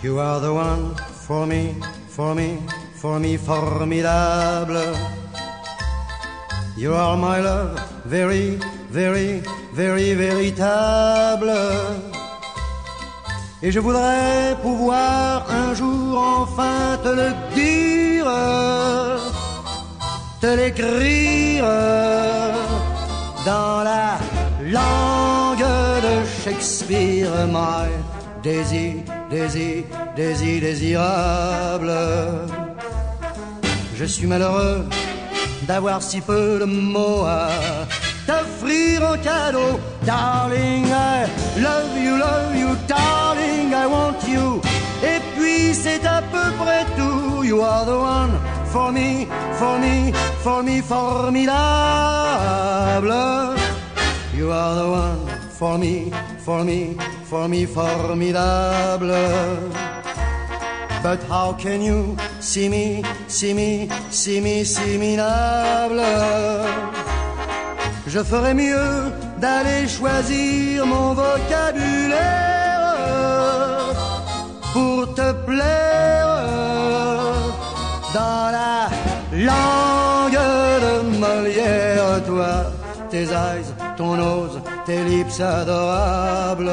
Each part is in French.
You are the one for me, for me, for me, formidable. You are my love, very, very, very, véritable. Et je voudrais pouvoir un jour enfin te le dire, te l'écrire dans la langue de Shakespeare. My Daisy, Daisy, Daisy, désirable. Je suis malheureux d'avoir si peu de mots à t'offrir en cadeau. Darling, I love you, darling, I want you. Et puis c'est à peu près tout. You are the one for me, for me, for me, formidable. You are the one for me, for me, for me, formidable. But how can you see me, see me, see me, see me minable? Je ferais mieux d'aller choisir mon vocabulaire pour te plaire dans la langue de Molière. Toi, tes eyes, ton nose, tes lips adorables.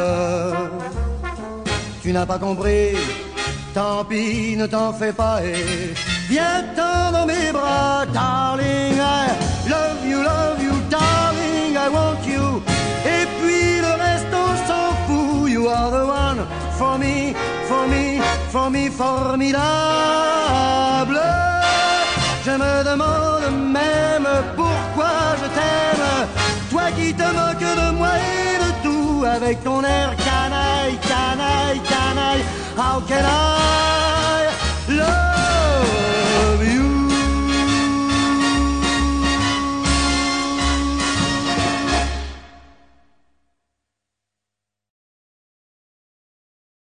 Tu n'as pas compris, tant pis, ne t'en fais pas et viens-t'en dans mes bras. Darling, I love you, darling, I want you. Et puis le reste on s'en fout. You are the one for me, for me, for me, formidable. Je me demande même pourquoi je t'aime, toi qui te moques de moi et de tout, avec ton air canaille, canaille, canaille. How can I